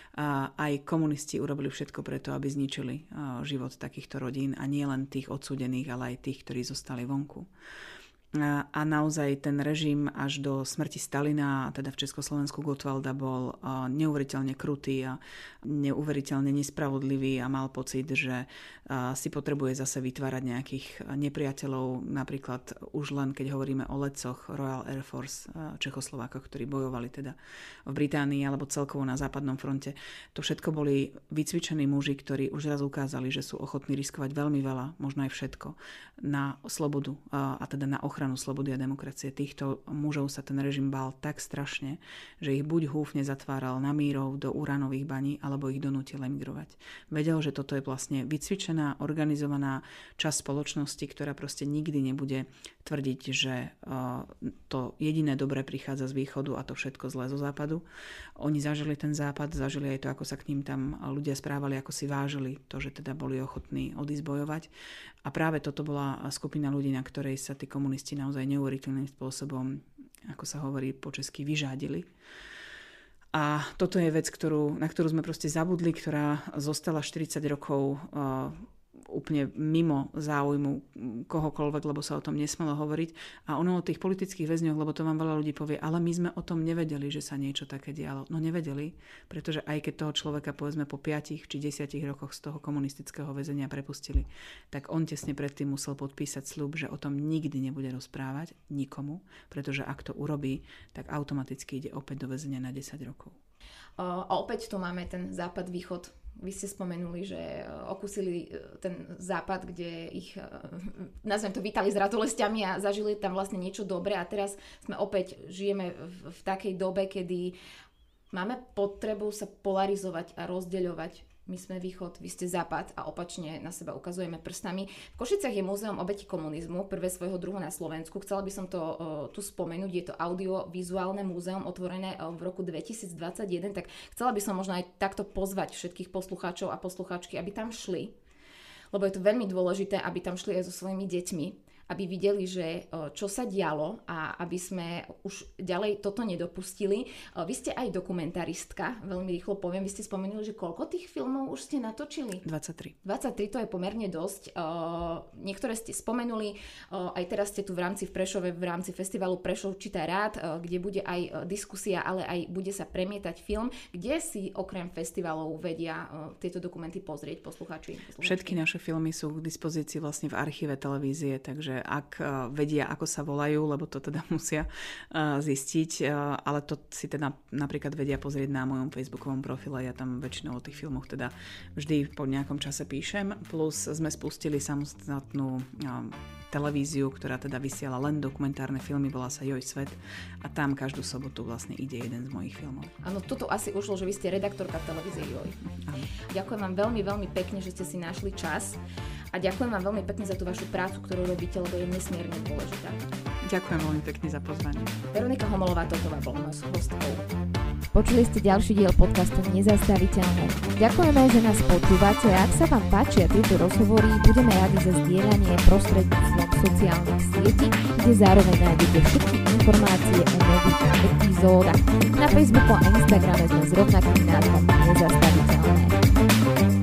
Aj komunisti urobili všetko preto, aby zničili život takýchto rodín a nie len tých odsúdených, ale aj tých, ktorí zostali vonku. A naozaj ten režim až do smrti Stalina, teda v Československu Gottwalda, bol neuveriteľne krutý a neuveriteľne nespravodlivý a mal pocit, že si potrebuje zase vytvárať nejakých nepriateľov, napríklad už len keď hovoríme o letcoch Royal Air Force Čechoslovákoch, ktorí bojovali teda v Británii alebo celkovo na západnom fronte. To všetko boli vycvičení muži, ktorí už raz ukázali, že sú ochotní riskovať veľmi veľa, možno aj všetko, na slobodu a teda na ochranu slobody a demokracie. Týchto mužov sa ten režim bál tak strašne, že ich buď húfne zatváral na mírov do uránových baní, alebo ich donútil emigrovať. Vedel, že toto je vlastne vycvičená, organizovaná časť spoločnosti, ktorá proste nikdy nebude tvrdiť, že to jediné dobré prichádza z východu a to všetko zlé zo západu. Oni zažili ten západ, zažili aj to, ako sa k ním tam ľudia správali, ako si vážili to, že teda boli ochotní odísť bojovať. A práve toto bola skupina ľudí, na ktorej sa tí komunisti naozaj neuveriteľným spôsobom, ako sa hovorí po česky, vyžádili. A toto je vec, na ktorú sme proste zabudli, ktorá zostala 40 rokov úplne mimo záujmu kohokoľvek, lebo sa o tom nesmelo hovoriť. A ono o tých politických väzňoch, lebo to vám veľa ľudí povie, ale my sme o tom nevedeli, že sa niečo také dialo. No nevedeli, pretože aj keď toho človeka povedzme po 5 či 10 rokoch z toho komunistického väzenia prepustili, tak on tesne predtým musel podpísať sľub, že o tom nikdy nebude rozprávať nikomu, pretože ak to urobí, tak automaticky ide opäť do väzenia na 10 rokov. A opäť tu máme ten západ-východ. Vy ste spomenuli, že okúsili ten západ, kde ich, nazvem to, vítali s ratolestiami a zažili tam vlastne niečo dobré a teraz žijeme v takej dobe, kedy máme potrebu sa polarizovať a rozdeľovať my sme východ, vy ste západ a opačne na seba ukazujeme prstami. V Košiciach je múzeum obeti komunizmu, prvé svojho druhu na Slovensku. Chcela by som to tu spomenúť, je to audiovizuálne múzeum otvorené v roku 2021, tak chcela by som možno aj takto pozvať všetkých poslucháčov a poslucháčky, aby tam šli, lebo je to veľmi dôležité, aby tam šli aj so svojimi deťmi, aby videli, že čo sa dialo a aby sme už ďalej toto nedopustili. Vy ste aj dokumentaristka, veľmi rýchlo poviem. Vy ste spomenuli, že koľko tých filmov už ste natočili? 23. 23, to je pomerne dosť. Niektoré ste spomenuli, aj teraz ste tu v Prešove, v rámci festivalu Prešov číta rád, kde bude aj diskusia, ale aj bude sa premietať film. Kde si okrem festivalov vedia tieto dokumenty pozrieť poslucháči? Všetky naše filmy sú k dispozícii vlastne v archíve televízie, takže ak vedia, ako sa volajú, lebo to teda musia zistiť, ale to si teda napríklad vedia pozrieť na mojom facebookovom profile, ja tam väčšinou o tých filmoch teda vždy po nejakom čase píšem, plus sme spustili samostatnú televíziu, ktorá teda vysiela len dokumentárne filmy, volá sa Joj svet a tam každú sobotu vlastne ide jeden z mojich filmov. Áno, toto asi ušlo, že vy ste redaktorka televízie Joj. Áno. Ďakujem vám veľmi, veľmi pekne, že ste si našli čas a ďakujem vám veľmi pekne za tú vašu prácu, ktorú robíte, lebo je nesmierne dôležitá. Ďakujem veľmi pekne za pozvanie. Veronika Homolová-Totová bola mojou hostkou. Počuli ste ďalší diel podcastu Nezastaviteľné. Ďakujeme, že nás počúvate a ak sa vám páčia tieto rozhovory, budeme radi za zdieľanie prostredníctvom sociálnych sietí, kde zároveň nájdete všetky informácie o nových epizódach. Na Facebooku a Instagrame sme s rovnakým názvom Nezastaviteľné.